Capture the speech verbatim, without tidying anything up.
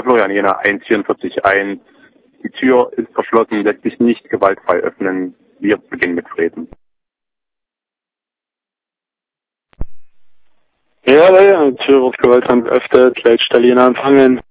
Florian Jena eins vierundvierzig eins. Die Tür ist verschlossen, lässt sich nicht gewaltfrei öffnen. Wir beginnen mit Reden. Ja, ja, die Tür wird gewaltsam geöffnet, Leitstelle Jena empfangen.